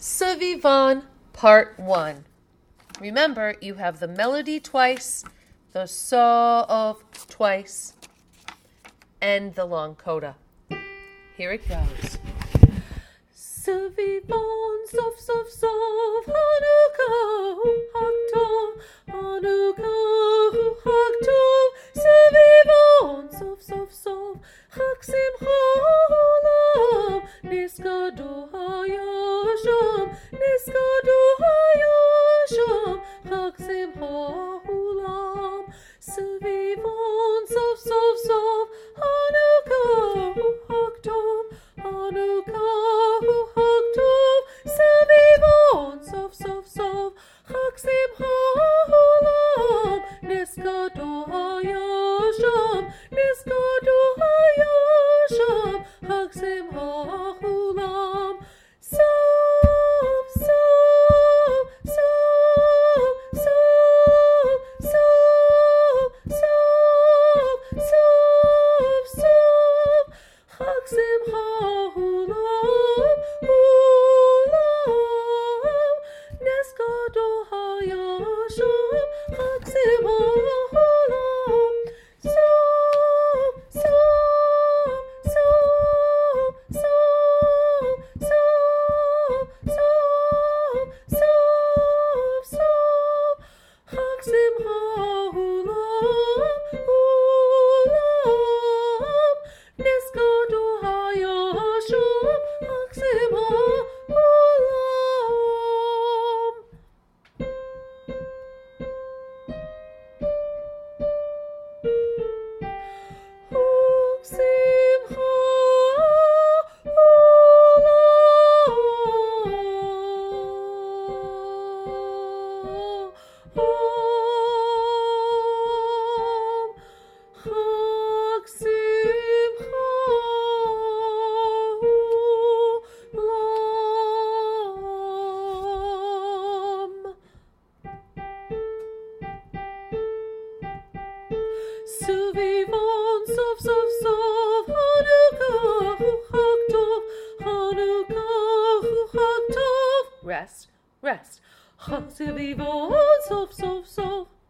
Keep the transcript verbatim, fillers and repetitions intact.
Savivon, Part one. Remember, you have the melody twice, the so-of twice, and the long coda. Here it goes. Savivon, sof, sof, sof, Hanukkah, Haktov, Hanukkah, Haktov, Savivon, sof, sof, sof, Chag Simcha Olam, Niskadu Hayasham, Niskadu Hayasham, Chag Simcha Olam, Savivon, sof, sof, sof, Hanukkah, Haktov, Hanukkah, Haktov, Savivon, sof, sof, sof, Chag Simcha Olam, Niskadu Hayasham, Niskadu Hayasham, Chag Simcha Olam, sof, sof, sof, sof, sof, sof, sof, sof, Chag Simcha Olam, Olam, Niskadu Hayasham, Chag Simcha Olam, sof, sof, sof, sof, sof, sof, sof, sof, Chag Simcha Olam, Olam, Niskadu Hayasham, Chag Simcha Olam. Chag Simcha Olam, Chag Simcha Olam. Savivon, sof, sof, sof, Hanukkah, Haktov, Hanukkah, Haktov. Rest, rest. Savivon, sof, sof, sof.